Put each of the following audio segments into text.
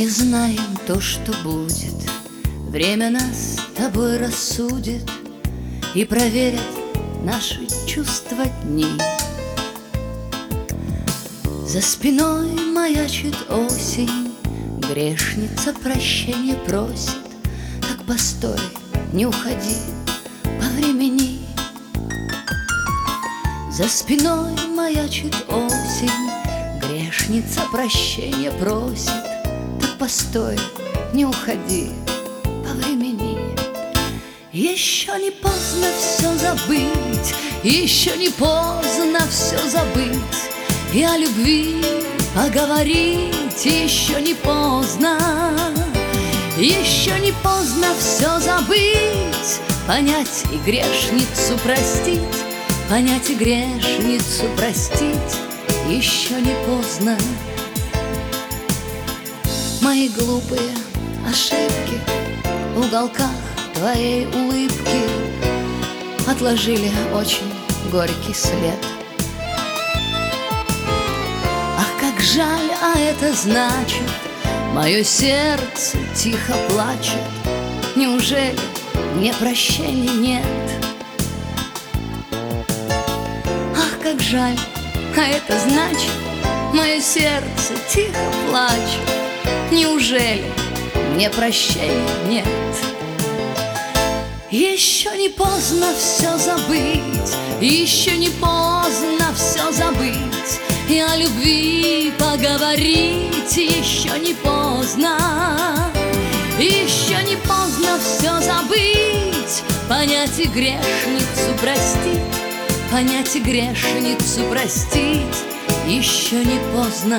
Не знаем то, что будет. Время нас с тобой рассудит и проверит наши чувства дни. За спиной маячит осень, грешница прощения просит. Так постой, не уходи, повремени. За спиной маячит осень, грешница прощения просит. Так постой, не уходи, повремени. Еще не поздно все забыть, еще не поздно все забыть, и о любви поговорить еще не поздно. Еще не поздно все забыть, понять и грешницу простить, понять и грешницу простить еще не поздно. Мои глупые ошибки в уголках твоей улыбки отложили очень горький след. Ах, как жаль, а это значит, мое сердце тихо плачет. Неужели мне прощения нет? Ах, как жаль, а это значит, мое сердце тихо плачет. Неужели мне прощения нет? Еще не поздно все забыть, еще не поздно все забыть, и о любви поговорить еще не поздно. Еще не поздно все забыть, понять и грешницу простить, понять и грешницу простить еще не поздно.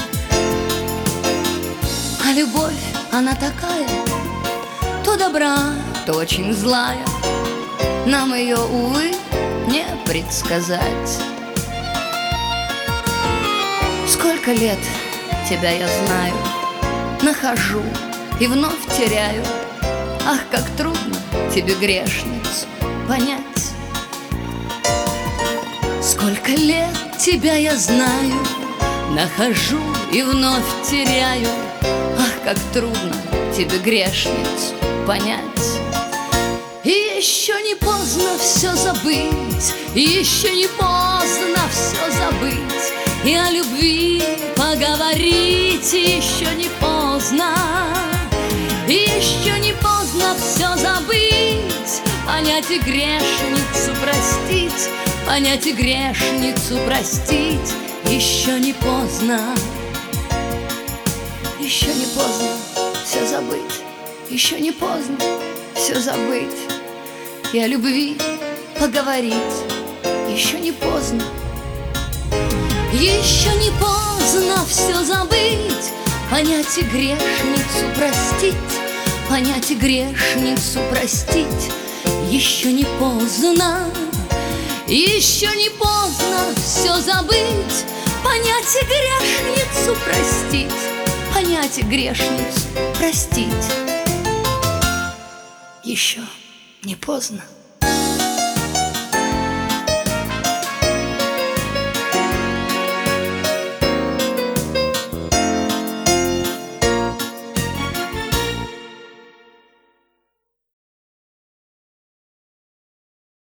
А любовь, она такая, то добра, то очень злая. Нам ее, увы, не предсказать. Сколько лет тебя я знаю, нахожу и вновь теряю. Ах, как трудно тебе, грешницу, понять. Сколько лет тебя я знаю, нахожу и вновь теряю. Ах, как трудно тебе, грешницу, понять. И еще не поздно все забыть, и еще не поздно все забыть, и о любви поговорить еще не поздно. И еще не поздно все забыть, понять и грешницу простить, понять и грешницу простить еще не поздно. Еще не поздно все забыть, еще не поздно все забыть, и о любви поговорить еще не поздно. Еще не поздно все забыть, понять и грешницу простить, понять и грешницу простить еще не поздно. Еще не поздно все забыть, понять и грешницу простить, понять и грешницу простить еще не поздно.